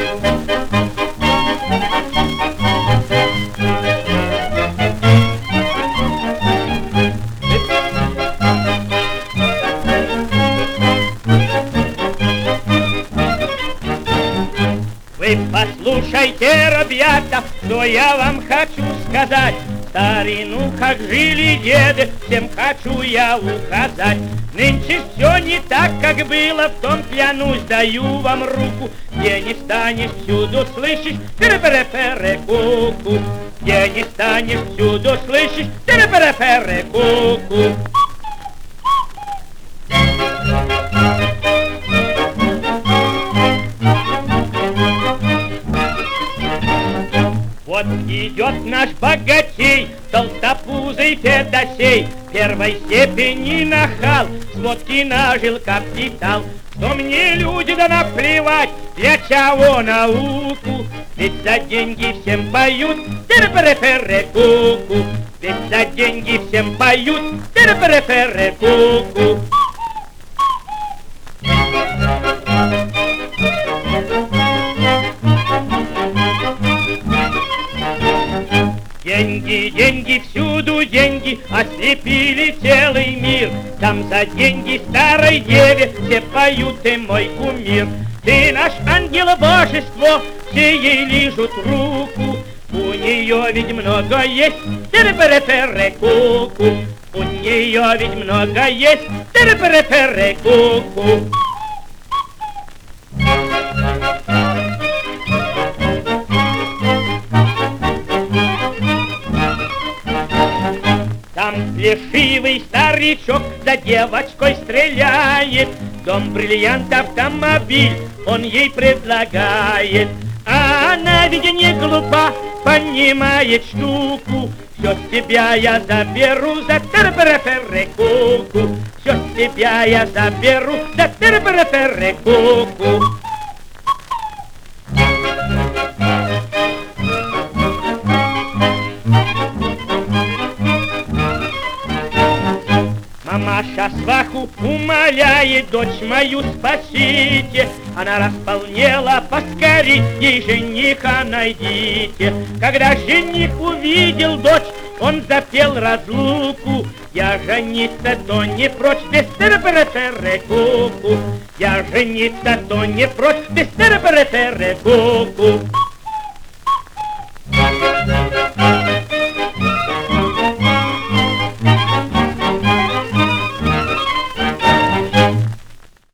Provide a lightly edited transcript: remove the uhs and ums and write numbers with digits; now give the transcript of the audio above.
Вы послушайте, ребята, что я вам хочу сказать. Старину, как жили деды, всем хочу я указать. Нынче все не так, как было, в том клянусь, даю вам руку. Где не станешь, всюду слышишь, пере-пере-пере-ку-ку. Где не станешь, всюду слышишь, пере-пере-пере-ку-ку. Вот идет наш богатей, толстопузый Федосей, первой степени нахал, с водки нажил капитал. Что мне люди да наплевать, для чего науку? Ведь за деньги всем поют, пере-пере-пере-ку-ку. Ведь за деньги всем поют, пере-пере-пере-ку-ку. Деньги, деньги, всюду деньги, ослепили целый мир. Там за деньги старой деве все поют, ты мой кумир. Ты наш ангел божество, все ей лижут руку. У нее ведь много есть, пере-пере-пере-ку-ку. У нее ведь много есть, пере-пере-пере-ку-ку. Там плешивый старичок за девочкой стреляет, дом, бриллиант, автомобиль он ей предлагает. А она ведь не глупа, понимает штуку. Все с тебя я заберу за пере-пере-пере-ку-ку. Все с тебя я заберу за пере-пере-пере-ку-ку. Мамаша сваху умоляет, дочь мою спасите. Она располнела, поскорей ей жениха найдите. Когда жених увидел дочь, он запел разлуку. Я жениться то не прочь, без пере-пере-пере-ку-ку. Я жениться то не прочь, без пере-пере-пере-ку-ку.